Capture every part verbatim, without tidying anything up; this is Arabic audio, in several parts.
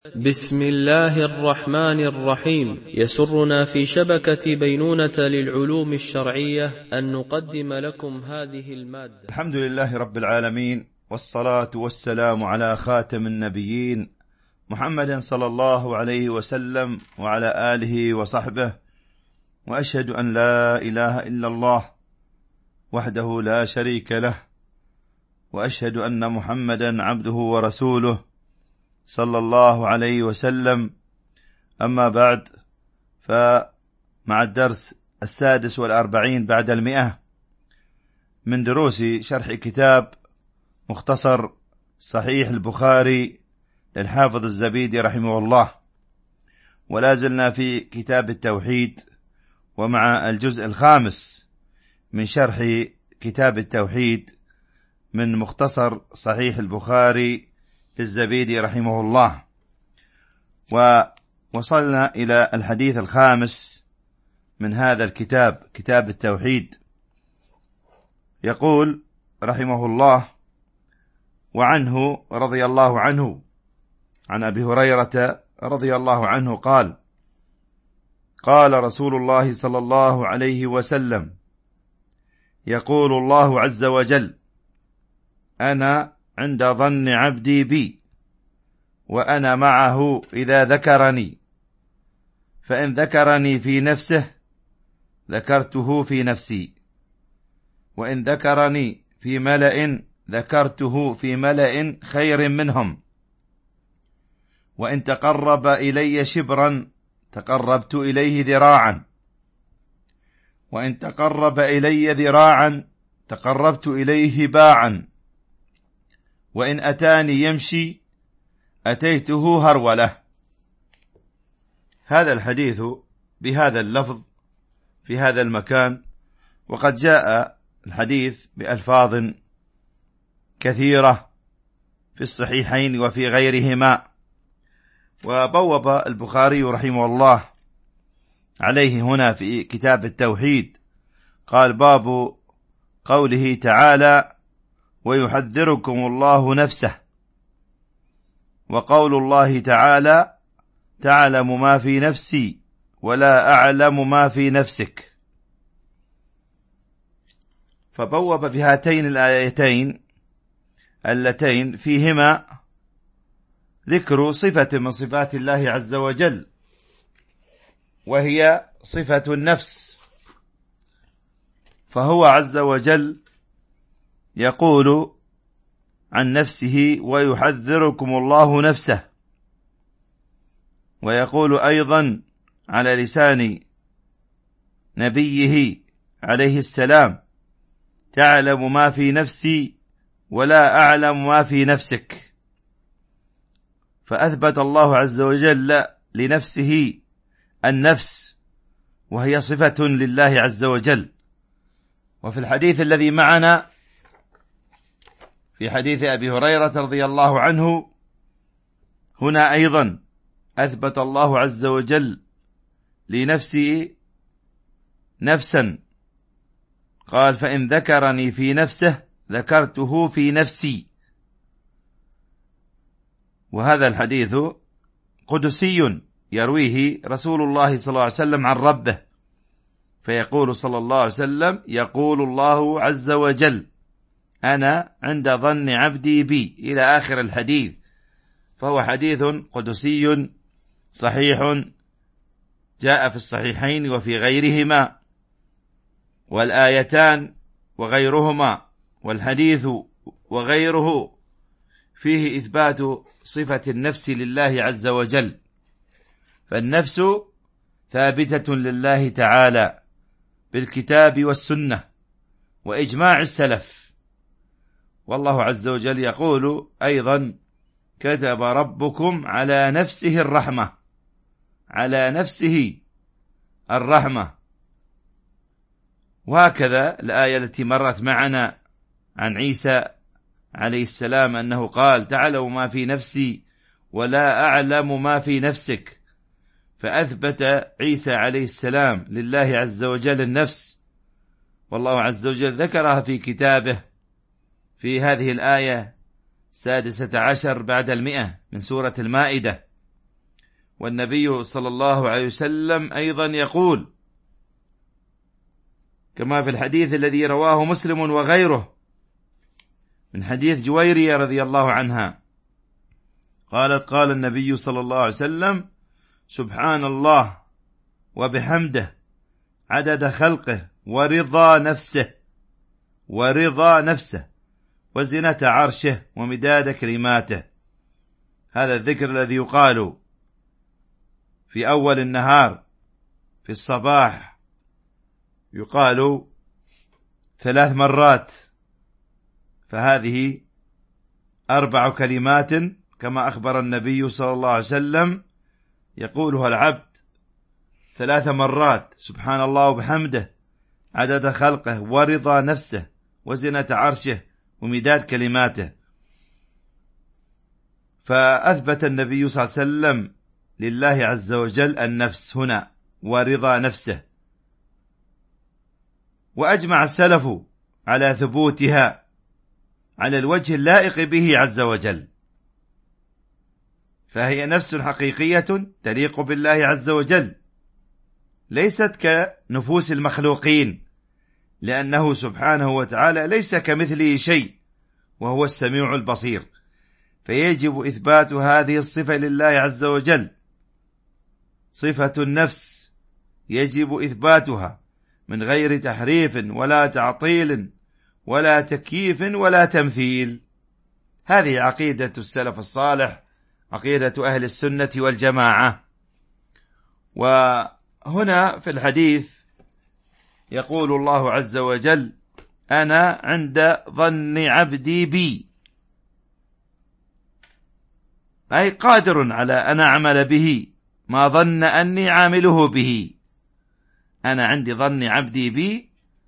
بسم الله الرحمن الرحيم. يسرنا في شبكة بينونة للعلوم الشرعية أن نقدم لكم هذه المادة. الحمد لله رب العالمين، والصلاة والسلام على خاتم النبيين محمد صلى الله عليه وسلم وعلى آله وصحبه، وأشهد أن لا إله إلا الله وحده لا شريك له، وأشهد أن محمدا عبده ورسوله صلى الله عليه وسلم. أما بعد، فمع الدرس السادس والأربعين بعد المئة من دروس شرح كتاب مختصر صحيح البخاري للحافظ الزبيدي رحمه الله، ولا زلنا في كتاب التوحيد ومع الجزء الخامس من شرح كتاب التوحيد من مختصر صحيح البخاري للزبيدي رحمه الله، ووصلنا إلى الحديث الخامس من هذا الكتاب، كتاب التوحيد. يقول رحمه الله: وعنه رضي الله عنه عن أبي هريرة رضي الله عنه قال: قال رسول الله صلى الله عليه وسلم: يقول الله عز وجل: أنا عند ظن عبدي بي، وأنا معه إذا ذكرني، فإن ذكرني في نفسه ذكرته في نفسي، وإن ذكرني في ملأ ذكرته في ملأ خير منهم، وإن تقرب إلي شبرا تقربت إليه ذراعا، وإن تقرب إلي ذراعا تقربت إليه باعا، وإن أتاني يمشي أتيته هرولة. هذا الحديث بهذا اللفظ في هذا المكان، وقد جاء الحديث بألفاظ كثيرة في الصحيحين وفي غيرهما. وبوب البخاري رحمه الله عليه هنا في كتاب التوحيد، قال: باب قوله تعالى: ويحذركم الله نفسه، وقول الله تعالى: تعلم ما في نفسي ولا أعلم ما في نفسك. فبوب بهاتين الآيتين اللتين فيهما ذكر صفة من صفات الله عز وجل، وهي صفة النفس. فهو عز وجل يقول عن نفسه: ويحذركم الله نفسه، ويقول أيضا على لسان نبيه عليه السلام: تعلم ما في نفسي ولا أعلم ما في نفسك. فأثبت الله عز وجل لنفسه النفس، وهي صفة لله عز وجل. وفي الحديث الذي معنا في حديث أبي هريرة رضي الله عنه، هنا أيضا أثبت الله عز وجل لنفسه نفسا، قال: فإن ذكرني في نفسه ذكرته في نفسي. وهذا الحديث قدسي يرويه رسول الله صلى الله عليه وسلم عن ربه، فيقول صلى الله عليه وسلم: يقول الله عز وجل: أنا عند ظن عبدي بي، إلى آخر الحديث. فهو حديث قدسي صحيح جاء في الصحيحين وفي غيرهما، والآيتان وغيرهما والحديث وغيره فيه إثبات صفة النفس لله عز وجل. فالنفس ثابتة لله تعالى بالكتاب والسنة وإجماع السلف. والله عز وجل يقول أيضا: كتب ربكم على نفسه الرحمة، على نفسه الرحمة. وهكذا الآية التي مرت معنا عن عيسى عليه السلام أنه قال: تعلم ما في نفسي ولا أعلم ما في نفسك. فأثبت عيسى عليه السلام لله عز وجل النفس، والله عز وجل ذكرها في كتابه في هذه الآية السادسة عشر بعد المئة من سورة المائدة. والنبي صلى الله عليه وسلم أيضا يقول كما في الحديث الذي رواه مسلم وغيره من حديث جويرية رضي الله عنها قالت قال النبي صلى الله عليه وسلم سبحان الله وبحمده عدد خلقه ورضا نفسه ورضا نفسه وزنة عرشه ومداد كلماته. هذا الذكر الذي يقال في أول النهار في الصباح يقال ثلاث مرات، فهذه أربع كلمات كما أخبر النبي صلى الله عليه وسلم يقولها العبد ثلاث مرات سبحان الله وبحمده عدد خلقه ورضا نفسه وزنة عرشه ومداد كلماته. فأثبت النبي صلى الله عليه وسلم لله عز وجل النفس هنا ورضا نفسه، وأجمع السلف على ثبوتها على الوجه اللائق به عز وجل، فهي نفس حقيقية تليق بالله عز وجل، ليست كنفوس المخلوقين، لأنه سبحانه وتعالى ليس كمثله شيء وهو السميع البصير، فيجب إثبات هذه الصفة لله عز وجل. صفة النفس يجب إثباتها من غير تحريف ولا تعطيل ولا تكييف ولا تمثيل. هذه عقيدة السلف الصالح، عقيدة أهل السنة والجماعة. وهنا في الحديث يقول الله عز وجل أنا عند ظن عبدي بي، أي قادر على أن أعمل به ما ظن أني عامله به. أنا عند ظن عبدي بي،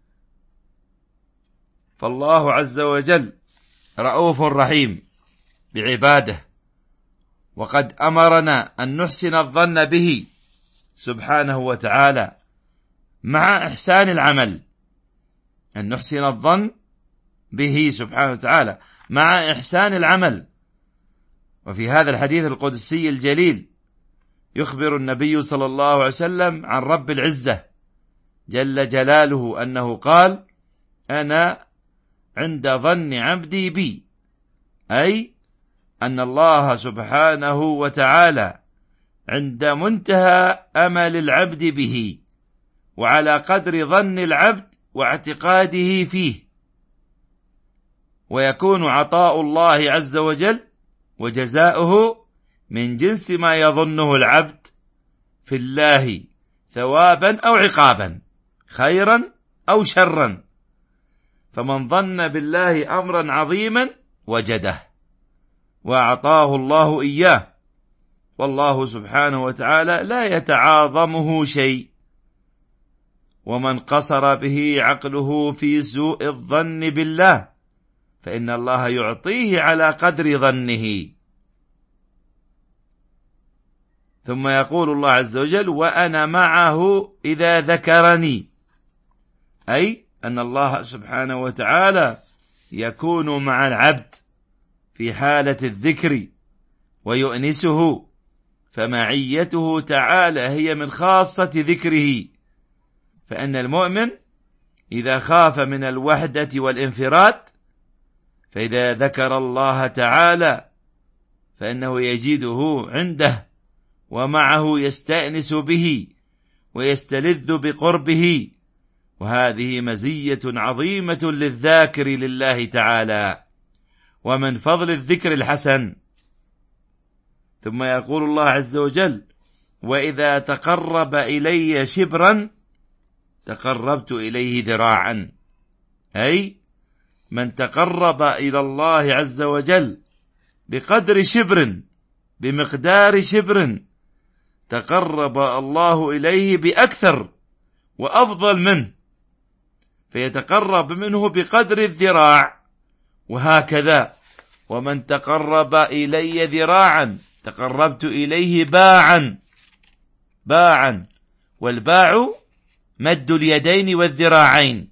فالله عز وجل رؤوف رحيم بعباده، وقد أمرنا أن نحسن الظن به سبحانه وتعالى مع إحسان العمل، أن نحسن الظن به سبحانه وتعالى مع إحسان العمل. وفي هذا الحديث القدسي الجليل يخبر النبي صلى الله عليه وسلم عن رب العزة جل جلاله أنه قال أنا عند ظن عبدي بي، أي أن الله سبحانه وتعالى عند منتهى أمل العبد به، وعلى قدر ظن العبد واعتقاده فيه، ويكون عطاء الله عز وجل وجزاؤه من جنس ما يظنه العبد في الله ثوابا أو عقابا، خيرا أو شرا. فمن ظن بالله أمرا عظيما وجده وأعطاه الله إياه، والله سبحانه وتعالى لا يتعاظمه شيء. ومن قصر به عقله في سوء الظن بالله فإن الله يعطيه على قدر ظنه. ثم يقول الله عز وجل وأنا معه إذا ذكرني، أي أن الله سبحانه وتعالى يكون مع العبد في حالة الذكر ويؤنسه، فمعيته تعالى هي من خاصة ذكره. فإن المؤمن إذا خاف من الوحدة والانفراد فإذا ذكر الله تعالى فإنه يجده عنده ومعه يستأنس به ويستلذ بقربه، وهذه مزية عظيمة للذاكر لله تعالى، ومن فضل الذكر الحسن. ثم يقول الله عز وجل وإذا تقرب إلي شبرا تقربت إليه ذراعا، أي من تقرب إلى الله عز وجل بقدر شبر بمقدار شبر تقرب الله إليه بأكثر وأفضل منه، فيتقرب منه بقدر الذراع. وهكذا ومن تقرب إلي ذراعا تقربت إليه باعا، باعا، والباع مد اليدين والذراعين،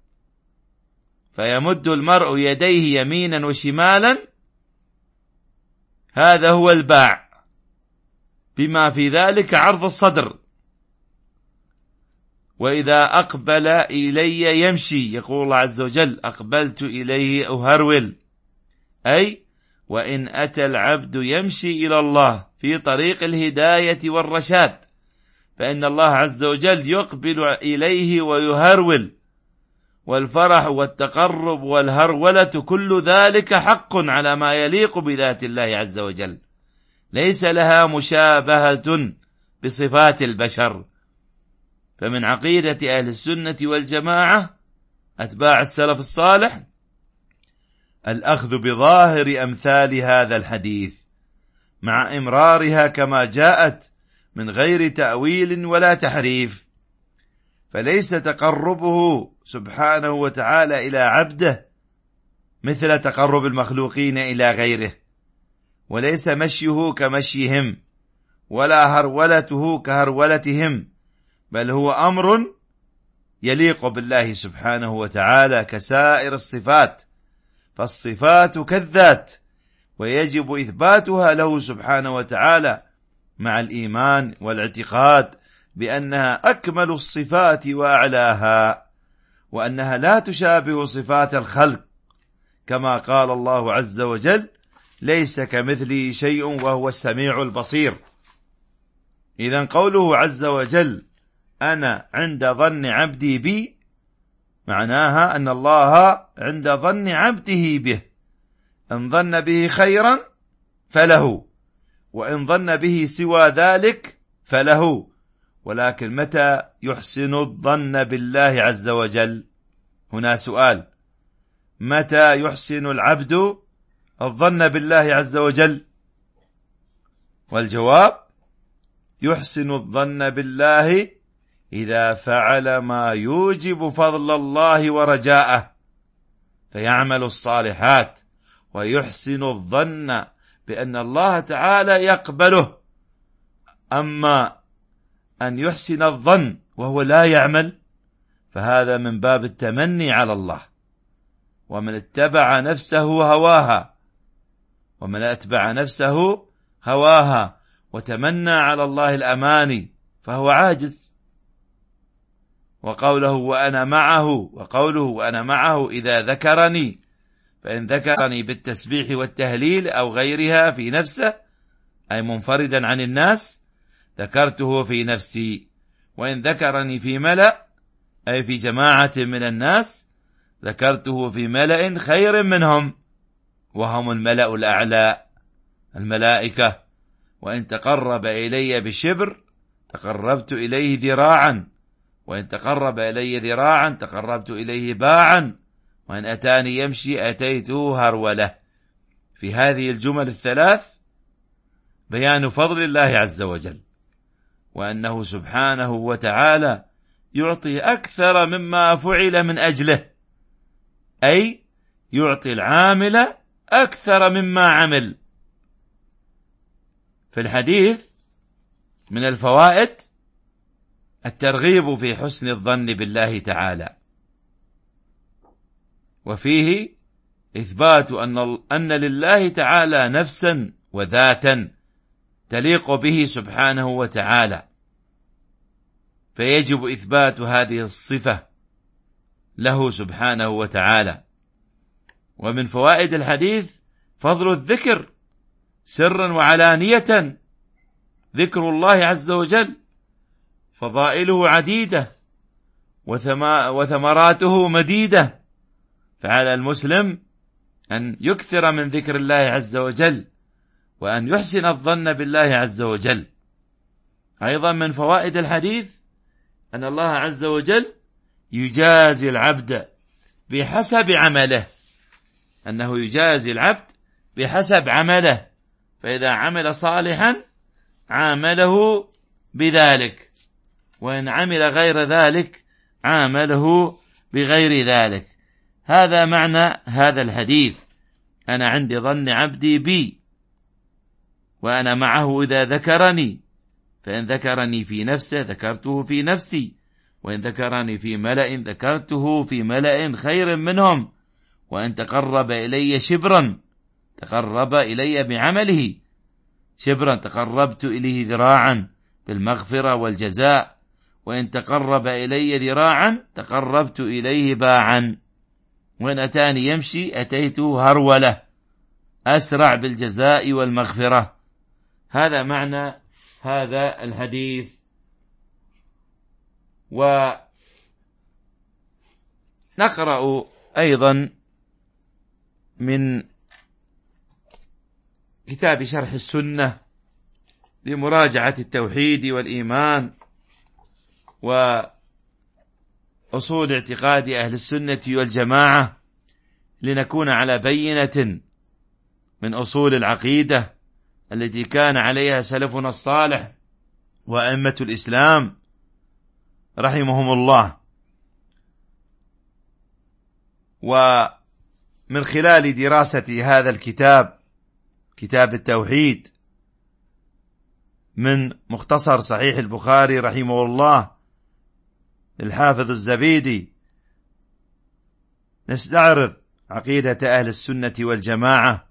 فيمد المرء يديه يمينا وشمالا، هذا هو الباع بما في ذلك عرض الصدر. وإذا أقبل إلي يمشي، يقول الله عز وجل: أقبلت إليه أهرول، أي وإن أتى العبد يمشي إلى الله في طريق الهداية والرشاد، فإن الله عز وجل يقبل إليه ويهرول. والفرح والتقرب والهرولة كل ذلك حق على ما يليق بذات الله عز وجل، ليس لها مشابهة بصفات البشر. فمن عقيدة أهل السنة والجماعة أتباع السلف الصالح الأخذ بظاهر أمثال هذا الحديث مع إمرارها كما جاءت من غير تأويل ولا تحريف. فليس تقربه سبحانه وتعالى إلى عبده مثل تقرب المخلوقين إلى غيره، وليس مشيه كمشيهم، ولا هرولته كهرولتهم، بل هو أمر يليق بالله سبحانه وتعالى كسائر الصفات. فالصفات كالذات، ويجب إثباتها له سبحانه وتعالى مع الإيمان والاعتقاد بأنها أكمل الصفات وأعلاها، وأنها لا تشابه صفات الخلق، كما قال الله عز وجل: ليس كمثله شيء وهو السميع البصير. إذن قوله عز وجل: أنا عند ظن عبدي بي، معناها أن الله عند ظن عبده به، إن ظن به خيرا فله، وإن ظن به سوى ذلك فله. ولكن متى يحسن الظن بالله عز وجل؟ هنا سؤال: متى يحسن العبد الظن بالله عز وجل؟ والجواب: يحسن الظن بالله إذا فعل ما يوجب فضل الله ورجاءه فيعمل الصالحات، ويحسن الظن بأن الله تعالى يقبله. أما أن يحسن الظن وهو لا يعمل فهذا من باب التمني على الله. ومن اتبع نفسه هواها ومن اتبع نفسه هواها وتمنى على الله الأماني فهو عاجز. وقوله وأنا معه وقوله وأنا معه إذا ذكرني، فإن ذكرني بالتسبيح والتهليل أو غيرها في نفسه أي منفردا عن الناس ذكرته في نفسي، وإن ذكرني في ملأ أي في جماعة من الناس ذكرته في ملأ خير منهم وهم الملأ الأعلى الملائكة. وإن تقرب إلي بشبر تقربت إليه ذراعا، وإن تقرب إلي ذراعا تقربت إليه باعا، وإن أتاني يمشي أتيته هرولة. في هذه الجمل الثلاث بيان فضل الله عز وجل، وأنه سبحانه وتعالى يعطي أكثر مما فعل من أجله، أي يعطي العامل أكثر مما عمل. في الحديث من الفوائد الترغيب في حسن الظن بالله تعالى، وفيه إثبات أن أن لله تعالى نفسا وذاتا تليق به سبحانه وتعالى، فيجب إثبات هذه الصفة له سبحانه وتعالى. ومن فوائد الحديث فضل الذكر سرا وعلانية، ذكر الله عز وجل فضائله عديدة وثمراته مديدة، فعلى المسلم أن يكثر من ذكر الله عز وجل وأن يحسن الظن بالله عز وجل. أيضا من فوائد الحديث أن الله عز وجل يجازي العبد بحسب عمله، أنه يجازي العبد بحسب عمله، فإذا عمل صالحا عامله بذلك، وإن عمل غير ذلك عامله بغير ذلك. هذا معنى هذا الحديث: أنا عند ظن عبدي بي وأنا معه إذا ذكرني، فإن ذكرني في نفسه ذكرته في نفسي، وإن ذكرني في ملأ ذكرته في ملأ خير منهم، وإن تقرب إلي شبرا تقرب إلي بعمله. شبرا تقربت إليه ذراعا بالمغفرة والجزاء، وإن تقرب إلي ذراعا تقربت إليه باعا، وإن أتاني يمشي أتيته هرولة، أسرع بالجزاء والمغفرة. هذا معنى هذا الحديث. ونقرأ أيضا من كتاب شرح السنة لمراجعة التوحيد والإيمان وأصول اعتقاد أهل السنة والجماعة، لنكون على بينة من أصول العقيدة التي كان عليها سلفنا الصالح وأئمة الإسلام رحمهم الله. ومن خلال دراسة هذا الكتاب، كتاب التوحيد، من مختصر صحيح البخاري رحمه الله الحافظ الزبيدي، نستعرض عقيدة أهل السنة والجماعة.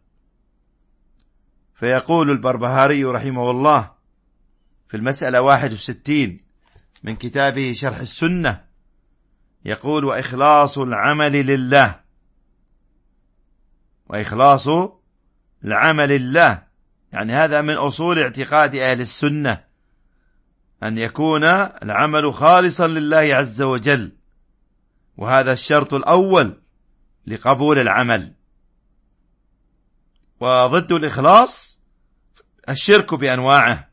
فيقول البربهاري رحمه الله في المسألة واحد وستين من كتابه شرح السنة، يقول: وإخلاص العمل لله. وإخلاص العمل لله يعني هذا من أصول اعتقاد أهل السنة، أن يكون العمل خالصا لله عز وجل، وهذا الشرط الأول لقبول العمل. وضد الإخلاص الشرك بأنواعه.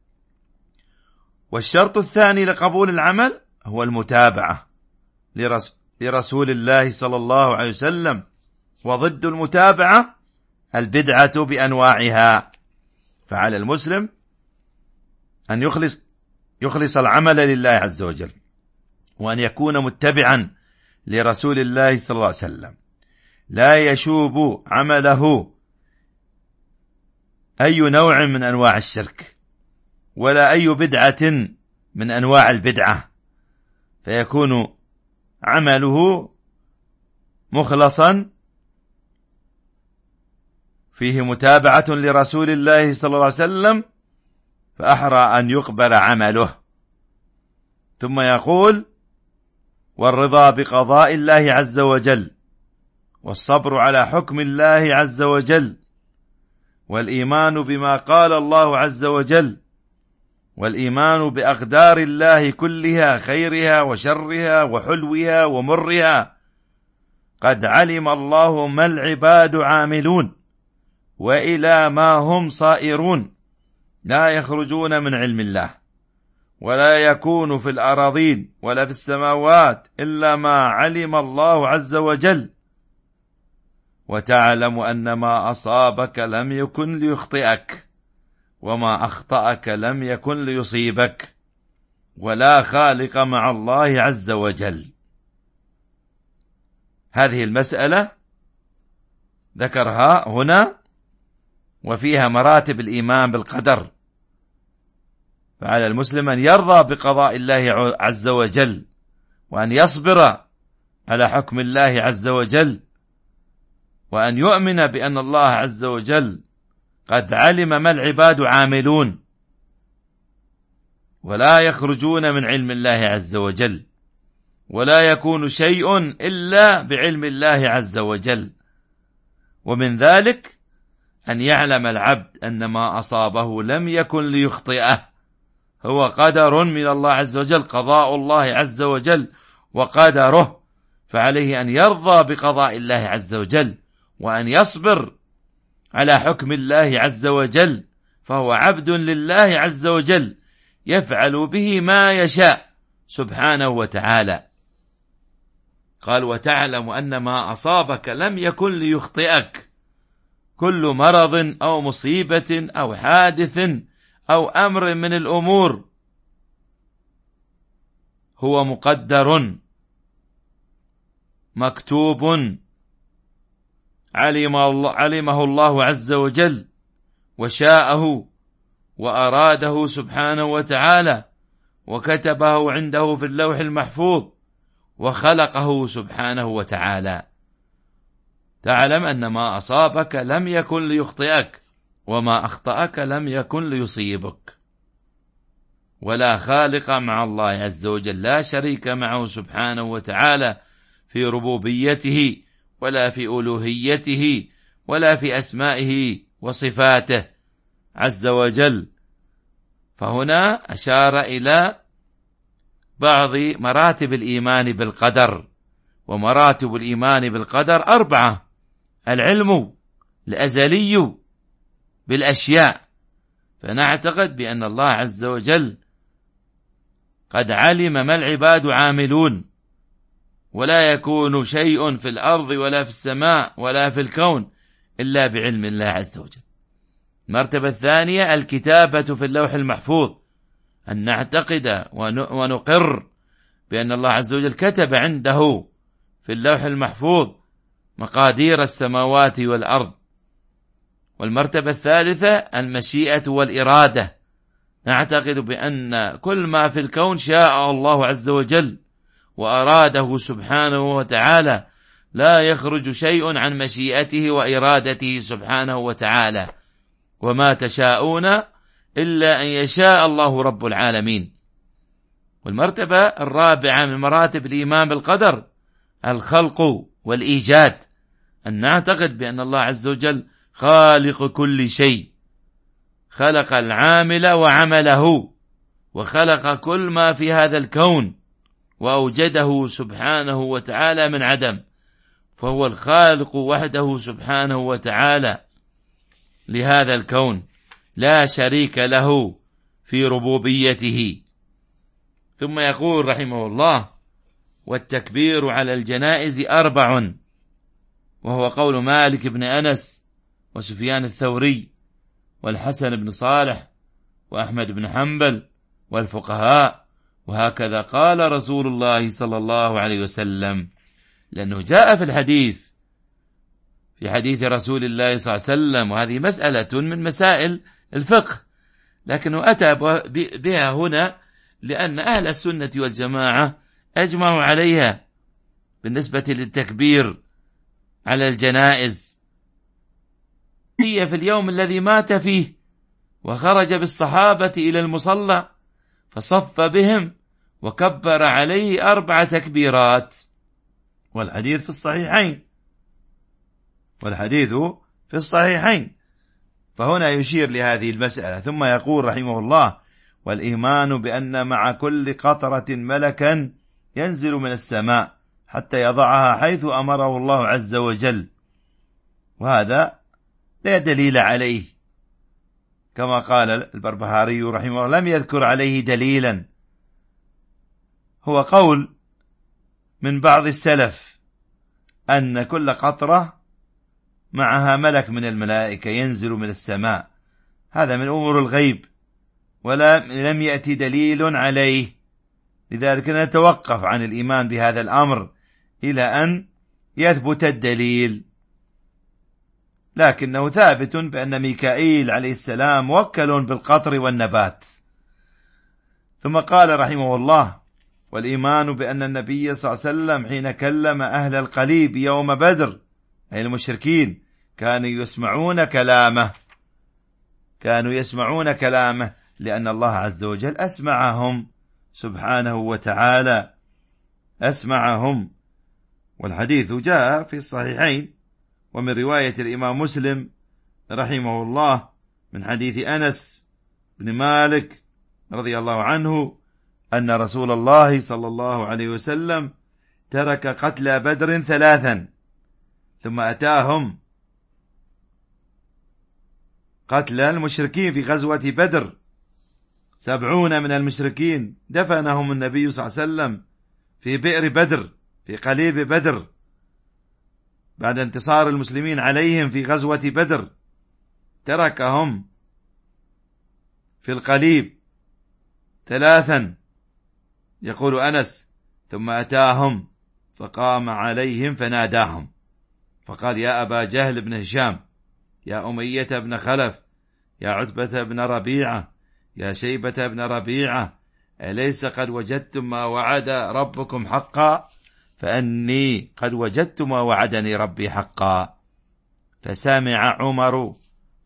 والشرط الثاني لقبول العمل هو المتابعة لرسول الله صلى الله عليه وسلم. وضد المتابعة البدعة بأنواعها. فعلى المسلم أن يخلص يخلص العمل لله عز وجل، وأن يكون متبعا لرسول الله صلى الله عليه وسلم، لا يشوب عمله أي نوع من أنواع الشرك ولا أي بدعة من أنواع البدعة، فيكون عمله مخلصا فيه متابعة لرسول الله صلى الله عليه وسلم، فأحرى أن يقبل عمله. ثم يقول: والرضا بقضاء الله عز وجل، والصبر على حكم الله عز وجل، والإيمان بما قال الله عز وجل، والإيمان بأقدار الله كلها، خيرها وشرها وحلوها ومرها. قد علم الله ما العباد عاملون وإلى ما هم صائرون، لا يخرجون من علم الله، ولا يكون في الأراضين ولا في السماوات إلا ما علم الله عز وجل. وتعلم أن ما أصابك لم يكن ليخطئك، وما أخطأك لم يكن ليصيبك، ولا خالق مع الله عز وجل. هذه المسألة ذكرها هنا، وفيها مراتب الإيمان بالقدر. فعلى المسلم أن يرضى بقضاء الله عز وجل، وأن يصبر على حكم الله عز وجل، وأن يؤمن بأن الله عز وجل قد علم ما العباد عاملون، ولا يخرجون من علم الله عز وجل، ولا يكون شيء إلا بعلم الله عز وجل. ومن ذلك أن يعلم العبد أن ما أصابه لم يكن ليخطئه، هو قدر من الله عز وجل، قضاء الله عز وجل وقدره. فعليه أن يرضى بقضاء الله عز وجل، وأن يصبر على حكم الله عز وجل، فهو عبد لله عز وجل يفعل به ما يشاء سبحانه وتعالى. قال: وتعلم أن ما أصابك لم يكن ليخطئك. كل مرض أو مصيبة أو حادث أو أمر من الأمور هو مقدر مكتوب، علم الله علمه الله عز وجل، وشاءه وأراده سبحانه وتعالى، وكتبه عنده في اللوح المحفوظ، وخلقه سبحانه وتعالى. تعلم أن ما أصابك لم يكن ليخطئك، وما أخطأك لم يكن ليصيبك. ولا خالق مع الله عز وجل، لا شريك معه سبحانه وتعالى في ربوبيته ولا في ألوهيته ولا في أسمائه وصفاته عز وجل. فهنا أشار إلى بعض مراتب الإيمان بالقدر، ومراتب الإيمان بالقدر أربعة: العلم الأزلي بالأشياء، فنعتقد بأن الله عز وجل قد علم ما العباد عاملون، ولا يكون شيء في الأرض ولا في السماء ولا في الكون إلا بعلم الله عز وجل. المرتبة الثانية الكتابة في اللوح المحفوظ، أن نعتقد ونقر بأن الله عز وجل كتب عنده في اللوح المحفوظ مقادير السماوات والأرض. والمرتبة الثالثة المشيئة والإرادة، نعتقد بأن كل ما في الكون شاء الله عز وجل وأراده سبحانه وتعالى، لا يخرج شيء عن مشيئته وإرادته سبحانه وتعالى، وما تشاءون إلا أن يشاء الله رب العالمين. والمرتبة الرابعة من مراتب الإيمان بالقدر الخلق والإيجاد، أن نعتقد بأن الله عز وجل خالق كل شيء، خلق العامل وعمله، وخلق كل ما في هذا الكون وأوجده سبحانه وتعالى من عدم، فهو الخالق وحده سبحانه وتعالى لهذا الكون، لا شريك له في ربوبيته. ثم يقول رحمه الله: والتكبير على الجنائز أربع، وهو قول مالك بن أنس وسفيان الثوري والحسن بن صالح وأحمد بن حنبل والفقهاء، وهكذا قال رسول الله صلى الله عليه وسلم، لأنه جاء في الحديث في حديث رسول الله صلى الله عليه وسلم، وهذه مسألة من مسائل الفقه، لكنه أتى بها هنا لأن أهل السنة والجماعة أجمعوا عليها بالنسبة للتكبير على الجنائز. هي في اليوم الذي مات فيه، وخرج بالصحابة إلى المصلى فصف بهم وكبر عليه أربع تكبيرات، والحديث في الصحيحين والحديث في الصحيحين فهنا يشير لهذه المسألة. ثم يقول رحمه الله: والإيمان بأن مع كل قطرة ملكا ينزل من السماء حتى يضعها حيث أمره الله عز وجل، وهذا لا دليل عليه، كما قال البربهاري رحمه الله: لم يذكر عليه دليلا. هو قول من بعض السلف أن كل قطرة معها ملك من الملائكة ينزل من السماء، هذا من أمور الغيب ولا لم يأتي دليل عليه، لذلك نتوقف عن الإيمان بهذا الأمر إلى أن يثبت الدليل. لكنه ثابت بأن ميكائيل عليه السلام موكل بالقطر والنبات. ثم قال رحمه الله: والإيمان بأن النبي صلى الله عليه وسلم حين كلم أهل القليب يوم بدر أي المشركين كانوا يسمعون كلامه كانوا يسمعون كلامه لأن الله عز وجل أسمعهم سبحانه وتعالى أسمعهم. والحديث جاء في الصحيحين، ومن رواية الإمام مسلم رحمه الله من حديث أنس بن مالك رضي الله عنه أن رسول الله صلى الله عليه وسلم ترك قتل بدر ثلاثا، ثم أتاهم قتل المشركين في غزوة بدر، سبعون من المشركين دفنهم النبي صلى الله عليه وسلم في بئر بدر في قليب بدر بعد انتصار المسلمين عليهم في غزوة بدر، تركهم في القليب ثلاثا. يقول أنس: ثم أتاهم فقام عليهم فناداهم فقال: يا أبا جهل بن هشام، يا أمية بن خلف، يا عتبة بن ربيعة، يا شيبة بن ربيعة، أليس قد وجدتم ما وعد ربكم حقا؟ فأني قد وجدت ما وعدني ربي حقا. فسمع عمر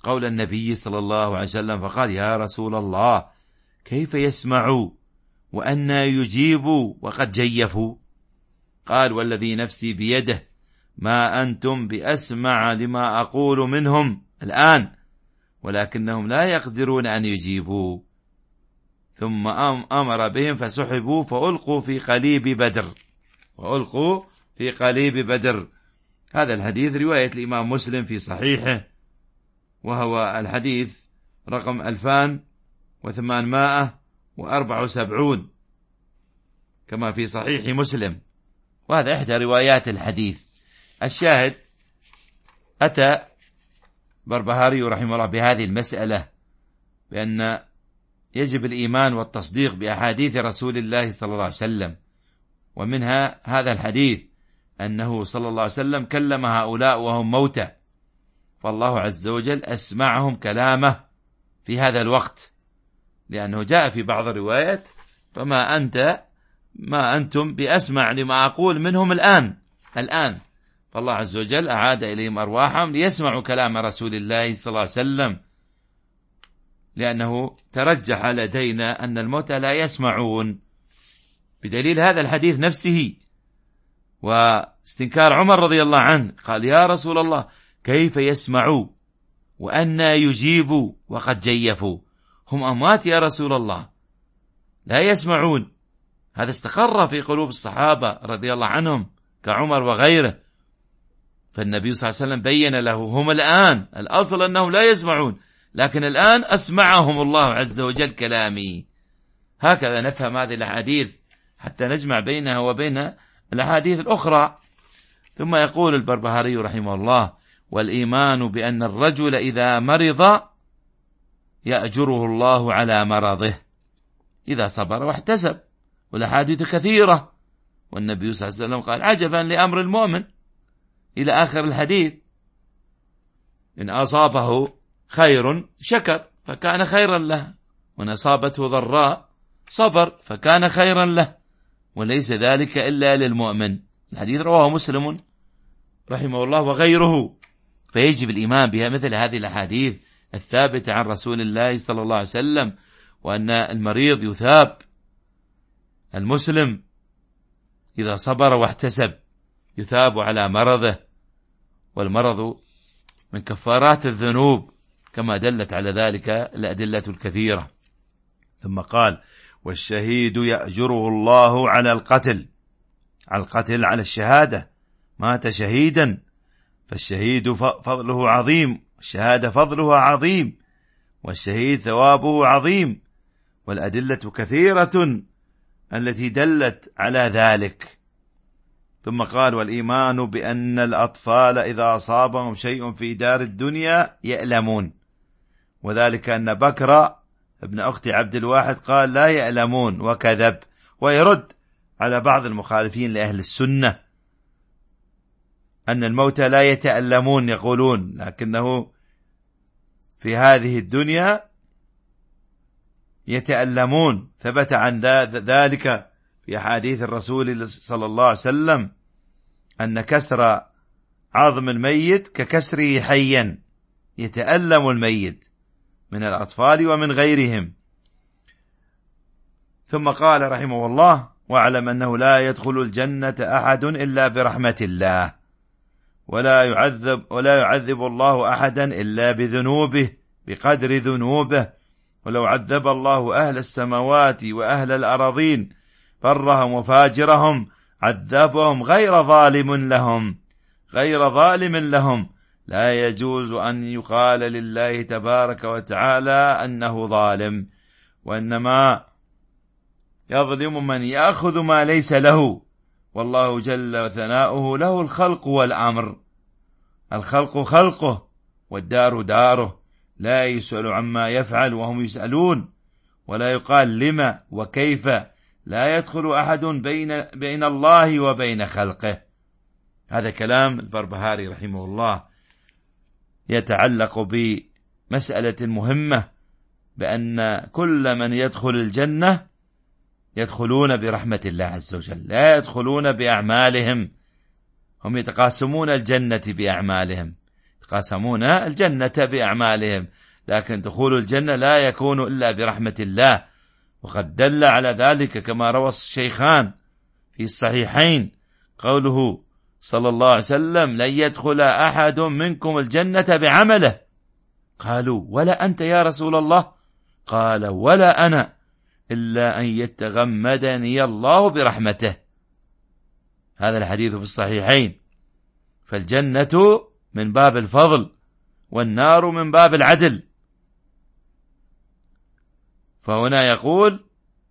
قول النبي صلى الله عليه وسلم فقال يا رسول الله كيف يسمعوا وأنى يجيبوا وقد جيفوا؟ قال والذي نفسي بيده ما أنتم بأسمع لما أقول منهم الآن ولكنهم لا يقدرون أن يجيبوا. ثم أمر بهم فسحبوا فألقوا في قليب بدر وألقوا في قليب بدر. هذا الحديث رواية الإمام مسلم في صحيحه، وهو الحديث رقم ألفان وثمانمائة وأربعة وسبعون كما في صحيح مسلم، وهذا إحدى روايات الحديث. الشاهد أتى بربهاري رحمه الله بهذه المسألة بأن يجب الإيمان والتصديق بأحاديث رسول الله صلى الله عليه وسلم، ومنها هذا الحديث أنه صلى الله عليه وسلم كلم هؤلاء وهم موتى، فالله عز وجل أسمعهم كلامه في هذا الوقت، لأنه جاء في بعض الروايات فما أنت ما أنتم بأسمع لما أقول منهم الآن الآن فالله عز وجل أعاد إليهم أرواحهم ليسمعوا كلام رسول الله صلى الله عليه وسلم، لأنه ترجح لدينا أن الموتى لا يسمعون بدليل هذا الحديث نفسه. واستنكار عمر رضي الله عنه قال يا رسول الله كيف يسمعوا وأنى يجيبوا وقد جيفوا؟ هم أموات يا رسول الله لا يسمعون. هذا استقر في قلوب الصحابة رضي الله عنهم كعمر وغيره، فالنبي صلى الله عليه وسلم بين له هم الآن الأصل أنهم لا يسمعون، لكن الآن أسمعهم الله عز وجل كلامي. هكذا نفهم هذه الأحاديث حتى نجمع بينها وبين الأحاديث الأخرى. ثم يقول البربهاري رحمه الله والإيمان بأن الرجل إذا مرض يأجره الله على مرضه إذا صبر واحتسب، والأحاديث كثيرة، والنبي صلى الله عليه وسلم قال عجبا لأمر المؤمن إلى آخر الحديث، إن أصابه خير شكر فكان خيرا له، وإن أصابته ضراء صبر فكان خيرا له، وليس ذلك إلا للمؤمن. الحديث رواه مسلم رحمه الله وغيره. فيجب الإيمان بها مثل هذه الأحاديث الثابتة عن رسول الله صلى الله عليه وسلم، وأن المريض يثاب، المسلم إذا صبر واحتسب يثاب على مرضه، والمرض من كفارات الذنوب كما دلت على ذلك الأدلة الكثيرة. ثم قال والشهيد يأجره الله على القتل، على القتل على الشهادة، مات شهيدا، فالشهيد فضله عظيم، الشهادة فضلها عظيم، والشهيد ثوابه عظيم، والأدلة كثيرة التي دلت على ذلك. ثم قال والإيمان بأن الأطفال إذا أصابهم شيء في دار الدنيا يألمون، وذلك أن بكر ابن أخت عبد الواحد قال لا يألمون وكذب، ويرد على بعض المخالفين لأهل السنة أن الموتى لا يتألمون يقولون، لكنه في هذه الدنيا يتألمون. ثبت عن ذلك في حديث الرسول صلى الله عليه وسلم أن كسر عظم الميت ككسره حيا، يتألم الميت من الأطفال ومن غيرهم. ثم قال رحمه الله واعلم أنه لا يدخل الجنة أحد إلا برحمة الله، ولا يعذب ولا يعذب الله أحدا إلا بذنوبه بقدر ذنوبه، ولو عذب الله أهل السماوات وأهل الأراضين برهم وفاجرهم عذبهم غير ظالم لهم غير ظالم لهم. لا يجوز أن يقال لله تبارك وتعالى أنه ظالم، وإنما يظلم من يأخذ ما ليس له، والله جل وثناؤه له الخلق والأمر، الخلق خلقه والدار داره، لا يسأل عما يفعل وهم يسألون، ولا يقال لما وكيف، لا يدخل أحد بين, بين الله وبين خلقه. هذا كلام البربهاري رحمه الله يتعلق بمسألة مهمة، بأن كل من يدخل الجنة يدخلون برحمة الله عز وجل، لا يدخلون بأعمالهم، هم يتقاسمون الجنة بأعمالهم، يتقاسمون الجنة بأعمالهم، لكن دخول الجنة لا يكون إلا برحمة الله. وقد دل على ذلك كما روى الشيخان في الصحيحين قوله صلى الله عليه وسلم: لن يدخل أحد منكم الجنة بعمله. قالوا: ولا أنت يا رسول الله؟ قال: ولا أنا، إلا أن يتغمدني الله برحمته. هذا الحديث في الصحيحين. فالجنة من باب الفضل، والنار من باب العدل. فهنا يقول: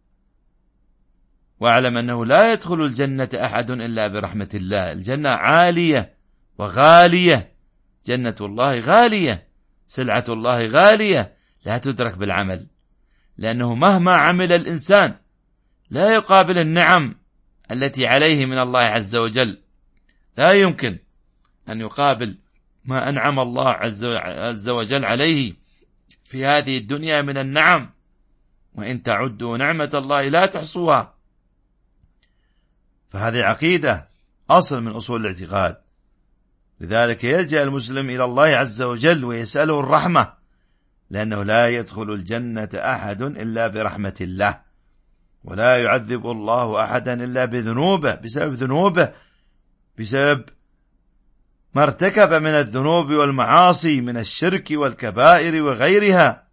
واعلم أنه لا يدخل الجنة أحد إلا برحمة الله. الجنة عالية وغالية، جنة الله غالية، سلعة الله غالية، لا تدرك بالعمل، لأنه مهما عمل الإنسان لا يقابل النعم التي عليه من الله عز وجل. لا يمكن أن يقابل ما أنعم الله عز وجل عليه في هذه الدنيا من النعم، وإن تعدوا نعمة الله لا تحصوها. فهذه عقيدة، أصل من أصول الاعتقاد. لذلك يلجأ المسلم إلى الله عز وجل ويسأله الرحمة، لأنه لا يدخل الجنة أحد إلا برحمة الله، ولا يعذب الله أحدا إلا بذنوبه، بسبب ذنوبه، بسبب ما ارتكب من الذنوب والمعاصي من الشرك والكبائر وغيرها.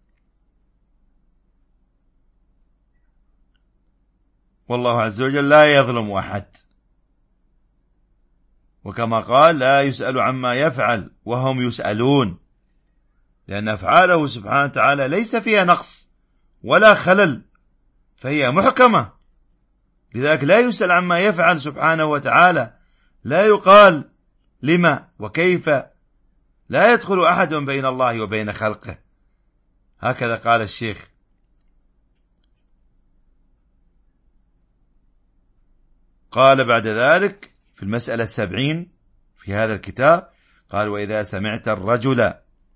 والله عز وجل لا يظلم أحد، وكما قال: لا يسأل عما يفعل وهم يسألون، لأن أفعاله سبحانه وتعالى ليس فيها نقص ولا خلل، فهي محكمة. لذلك لا يسأل عما يفعل سبحانه وتعالى، لا يقال لما وكيف، لا يدخل أحد بين الله وبين خلقه. هكذا قال الشيخ. قال بعد ذلك في المسألة السبعين في هذا الكتاب، قال: وإذا سمعت الرجل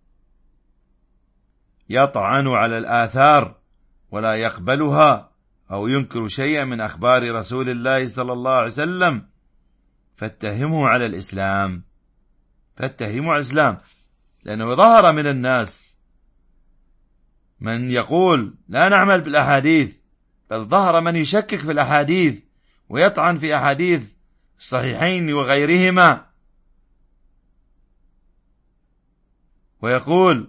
يطعن على الآثار ولا يقبلها أو ينكر شيئا من أخبار رسول الله صلى الله عليه وسلم فاتهمه على الإسلام. فاتهمه على الإسلام، لأنه ظهر من الناس من يقول لا نعمل بالأحاديث، بل ظهر من يشكك في الأحاديث ويطعن في أحاديث الصحيحين وغيرهما، ويقول: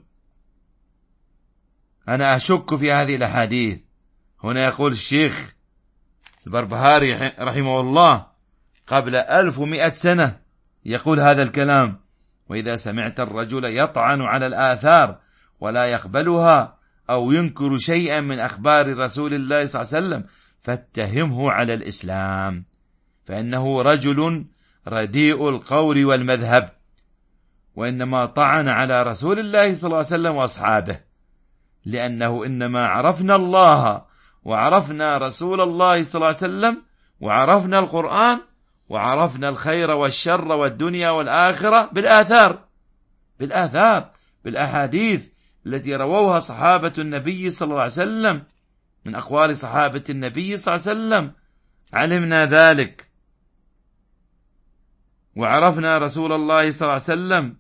أنا أشك في هذه الأحاديث. هنا يقول الشيخ البربهاري رحمه الله قبل ألف ومئة سنة يقول هذا الكلام: وإذا سمعت الرجل يطعن على الآثار ولا يقبلها أو ينكر شيئا من أخبار رسول الله صلى الله عليه وسلم فاتهمه على الإسلام، فإنه رجل رديء القول والمذهب، وإنما طعن على رسول الله صلى الله عليه وسلم وأصحابه، لأنه إنما عرفنا الله وعرفنا رسول الله صلى الله عليه وسلم وعرفنا القرآن وعرفنا الخير والشر والدنيا والآخرة بالآثار، بالآثار بالأحاديث التي رووها صحابة النبي صلى الله عليه وسلم، من أقوال صحابة النبي صلى الله عليه وسلم علمنا ذلك، وعرفنا رسول الله صلى الله عليه وسلم.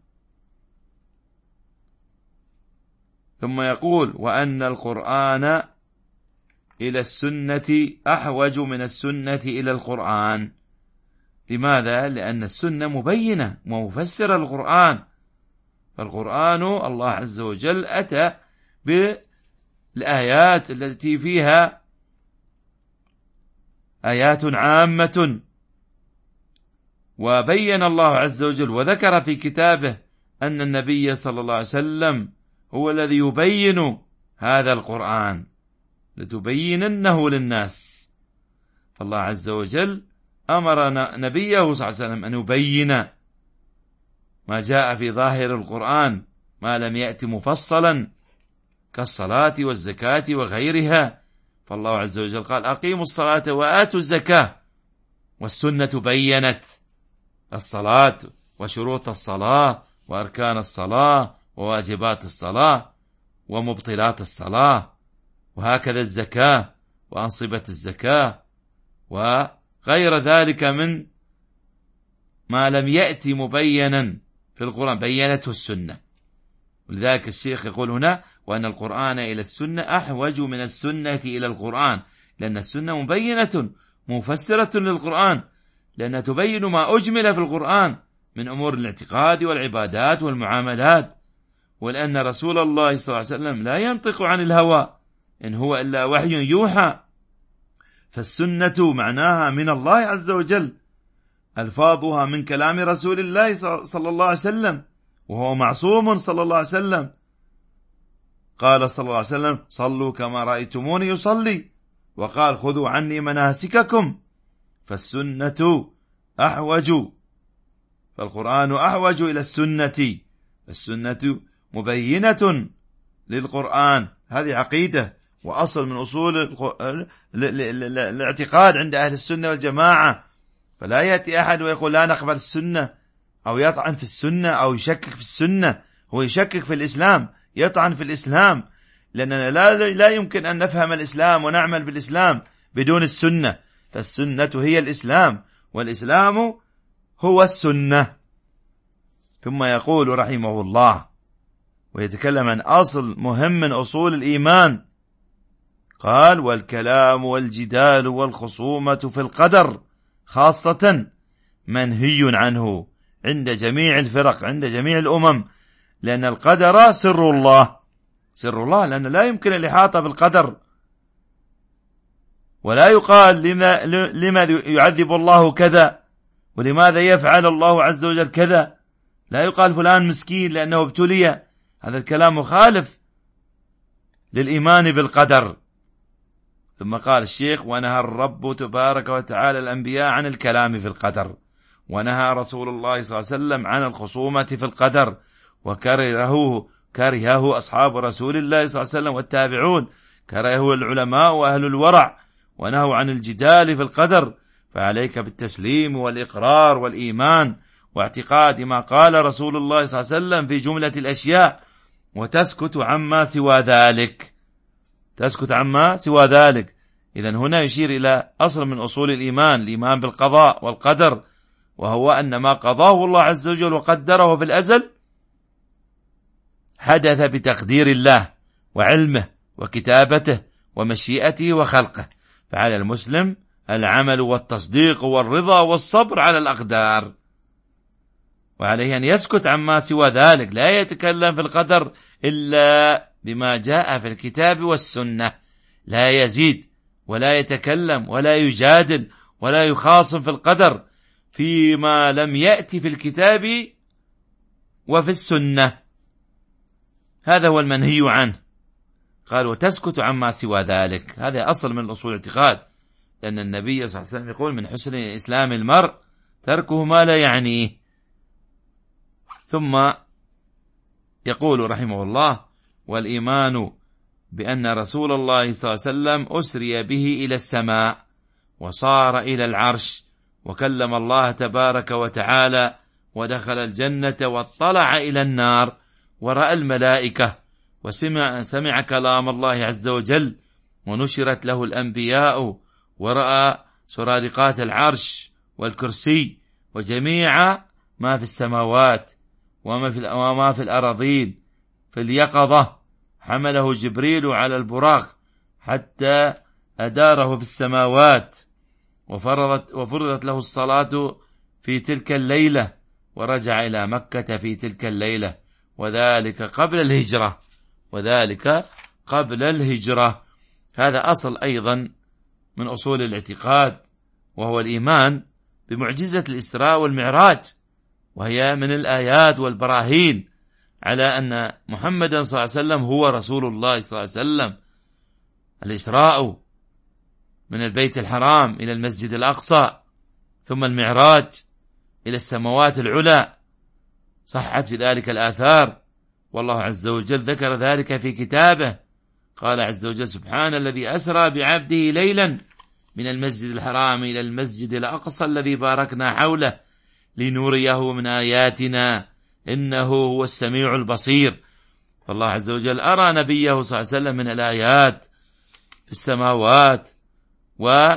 ثم يقول: وأن القرآن إلى السنة أحوج من السنة إلى القرآن. لماذا؟ لأن السنة مبينة ومفسرة القرآن، فالقرآن الله عز وجل أتى بالآيات التي فيها آيات عامة، وبين الله عز وجل وذكر في كتابه أن النبي صلى الله عليه وسلم هو الذي يبين هذا القرآن، لتبيننه للناس. فالله عز وجل أمر نبيه صلى الله عليه وسلم أن يبين ما جاء في ظاهر القرآن ما لم يأتي مفصلا كالصلاة والزكاة وغيرها. فالله عز وجل قال: أقيموا الصلاة وآتوا الزكاة، والسنة بينت الصلاة وشروط الصلاة وأركان الصلاة وواجبات الصلاة ومبطلات الصلاة، وهكذا الزكاة وأنصبة الزكاة وغير ذلك من ما لم يأتي مبينا في القرآن بيّنته السنة. ولذلك الشيخ يقول هنا وأن القرآن إلى السنة أحوج من السنة إلى القرآن، لأن السنة مبينة مفسرة للقرآن، لأنها تبين ما أجمل في القرآن من أمور الاعتقاد والعبادات والمعاملات، ولأن رسول الله صلى الله عليه وسلم لا ينطق عن الهوى إن هو إلا وحي يوحى، فالسنة معناها من الله عز وجل، ألفاظها من كلام رسول الله صلى الله عليه وسلم، وهو معصوم صلى الله عليه وسلم. قال صلى الله عليه وسلم صلوا كما رأيتموني يصلي، وقال خذوا عني مناسككم. فالسنة أحوج، فالقرآن أحوج إلى السنة، السنة مبينة للقرآن. هذه عقيدة وأصل من أصول الاعتقاد عند أهل السنة والجماعة. فلا يأتي أحد ويقول لا نقبل السنة، أو يطعن في السنة، أو يشكك في السنة. هو يشكك في الإسلام، يطعن في الإسلام، لأننا لا, لا يمكن أن نفهم الإسلام ونعمل بالإسلام بدون السنة. فالسنة هي الإسلام، والإسلام هو السنة. ثم يقول رحمه الله ويتكلم عن أصل مهم من أصول الإيمان، قال والكلام والجدال والخصومة في القدر خاصة منهي عنه عند جميع الفرق، عند جميع الأمم، لأن القدر سر الله، سر الله، لأن لا يمكن الإحاطة بالقدر. ولا يقال لما لماذا يعذب الله كذا، ولماذا يفعل الله عز وجل كذا. لا يقال فلان مسكين لأنه ابتلي، هذا الكلام مخالف للإيمان بالقدر. ثم قال الشيخ ونهى الرب تبارك وتعالى الأنبياء عن الكلام في القدر، ونهى رسول الله صلى الله عليه وسلم عن الخصومة في القدر، وكرهه كرهه أصحاب رسول الله صلى الله عليه وسلم والتابعون، كرهه العلماء وأهل الورع، ونهوا عن الجدال في القدر. فعليك بالتسليم والإقرار والإيمان واعتقاد ما قال رسول الله صلى الله عليه وسلم في جملة الأشياء، وتسكت عما سوى ذلك، تسكت عما سوى ذلك. إذن هنا يشير إلى أصل من أصول الإيمان، الإيمان بالقضاء والقدر، وهو أن ما قضاه الله عز وجل وقدره في الأزل حدث بتقدير الله وعلمه وكتابته ومشيئته وخلقه. فعلى المسلم العمل والتصديق والرضا والصبر على الأقدار، وعليه أن يسكت عما سوى ذلك، لا يتكلم في القدر إلا بما جاء في الكتاب والسنة، لا يزيد ولا يتكلم ولا يجادل ولا يخاصم في القدر فيما لم يأتي في الكتاب وفي السنة. هذا هو المنهي عنه. قال وتسكت عما سوى ذلك، هذا أصل من أصول الاعتقاد، لأن النبي صلى الله عليه وسلم يقول من حسن إسلام المرء تركه ما لا يعنيه. ثم يقول رحمه الله والإيمان بأن رسول الله صلى الله عليه وسلم أسري به إلى السماء وصار إلى العرش وكلم الله تبارك وتعالى ودخل الجنة واطلع إلى النار ورأى الملائكة وسمع سمع كلام الله عز وجل ونشرت له الأنبياء ورأى سرادقات العرش والكرسي وجميع ما في السماوات وما في وما في الأراضين في اليقظة. حمله جبريل على البراق حتى أداره في السماوات، وفرضت, وفرضت له الصلاة في تلك الليلة، ورجع إلى مكة في تلك الليلة، وذلك قبل الهجرة، وذلك قبل الهجرة. هذا أصل أيضا من أصول الاعتقاد، وهو الإيمان بمعجزة الإسراء والمعراج، وهي من الآيات والبراهين على أن محمدا صلى الله عليه وسلم هو رسول الله صلى الله عليه وسلم. الإسراء من البيت الحرام إلى المسجد الأقصى، ثم المعراج إلى السماوات العلى، صحت في ذلك الآثار، والله عز وجل ذكر ذلك في كتابه. قال عز وجل سبحان الذي أسرى بعبده ليلا من المسجد الحرام إلى المسجد الأقصى الذي باركنا حوله لنريه من آياتنا إنه هو السميع البصير. فالله عز وجل أرى نبيه صلى الله عليه وسلم من الآيات في السماوات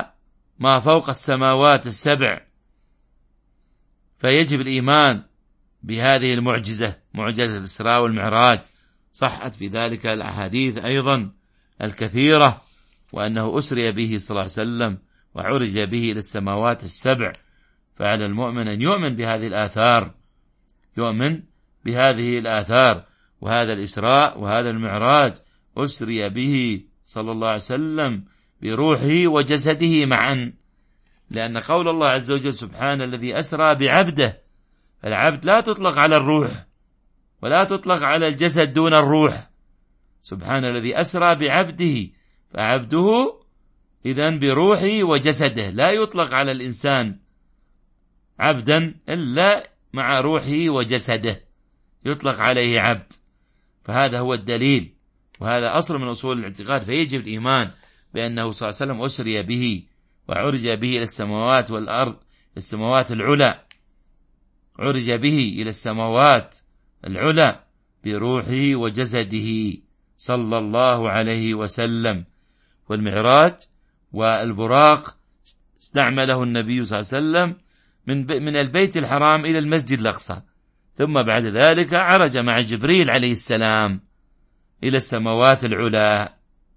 وما فوق السماوات السبع، فيجب الإيمان بهذه المعجزة، معجزة الإسراء والمعراج، صحت في ذلك الأحاديث أيضا الكثيرة، وأنه أسري به صلى الله عليه وسلم وعرج به إلى السماوات السبع. فعلى المؤمن أن يؤمن بهذه الآثار، يؤمن بهذه الآثار. وهذا الإسراء وهذا المعراج أسري به صلى الله عليه وسلم بروحه وجسده معا، لأن قول الله عز وجل سبحانه الذي أسرى بعبده، العبد لا تطلق على الروح ولا تطلق على الجسد دون الروح. سبحان الذي أسرى بعبده، فعبده إذن بروحه وجسده، لا يطلق على الإنسان عبدا إلا مع روحه وجسده يطلق عليه عبد. فهذا هو الدليل، وهذا أصل من أصول الاعتقاد. فيجب الإيمان بأنه صلى الله عليه وسلم أسري به وعرج به إلى السماوات والأرض، السماوات العلى، عرج به إلى السماوات العلى بروحه وجسده صلى الله عليه وسلم. والمعراج والبراق استعمله النبي صلى الله عليه وسلم من من البيت الحرام إلى المسجد الأقصى، ثم بعد ذلك عرج مع جبريل عليه السلام إلى السماوات العلى.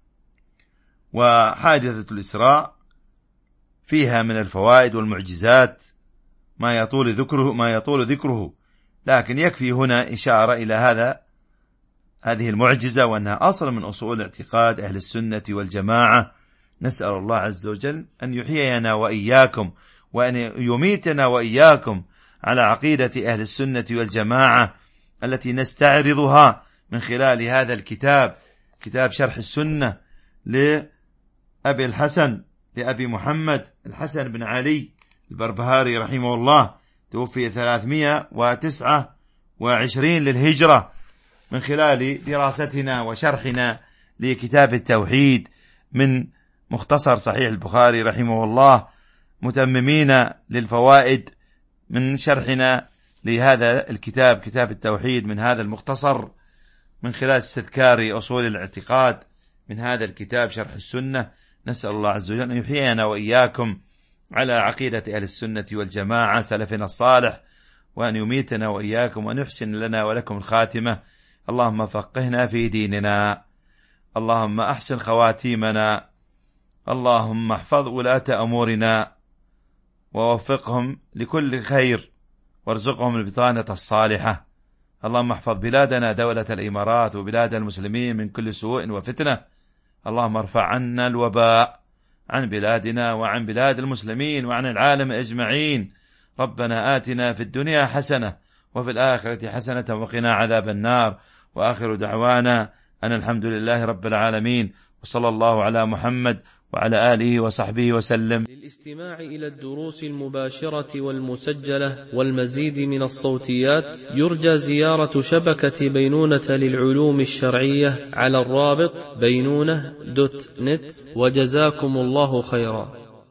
وحادثة الإسراء فيها من الفوائد والمعجزات ما يطول ذكره ما يطول ذكره، لكن يكفي هنا إشارة إلى هذا هذه المعجزة، وأنها أصل من أصول اعتقاد أهل السنة والجماعة. نسأل الله عز وجل أن يحيينا وإياكم وأن يميتنا وإياكم على عقيدة أهل السنة والجماعة التي نستعرضها من خلال هذا الكتاب، كتاب شرح السنة لأبي الحسن لأبي محمد الحسن بن علي البربهاري رحمه الله، توفي ثلاثمائة وتسعة وعشرين للهجرة، من خلال دراستنا وشرحنا لكتاب التوحيد من مختصر صحيح البخاري رحمه الله، متممين للفوائد من شرحنا لهذا الكتاب كتاب التوحيد من هذا المختصر، من خلال استذكار أصول الاعتقاد من هذا الكتاب شرح السنة. نسأل الله عز وجل أن يحيينا وإياكم على عقيدة أهل السنة والجماعة سلفنا الصالح، وأن يميتنا وإياكم وأن يحسن لنا ولكم الخاتمة. اللهم فقهنا في ديننا، اللهم أحسن خواتيمنا، اللهم احفظ ولاة أمورنا ووفقهم لكل خير وارزقهم البطانة الصالحة. اللهم احفظ بلادنا دولة الإمارات وبلاد المسلمين من كل سوء وفتنة. اللهم ارفع عنا الوباء عن بلادنا وعن بلاد المسلمين وعن العالم أجمعين. ربنا آتنا في الدنيا حسنة وفي الآخرة حسنة وقنا عذاب النار. وآخر دعوانا أن الحمد لله رب العالمين، وصلى الله على محمد وعلى آله وصحبه وسلم. للاستماع إلى الدروس المباشرة والمسجلة والمزيد من الصوتيات يرجى زيارة شبكة بينونة للعلوم الشرعية على الرابط بينونة دوت نت، وجزاكم الله خيرا.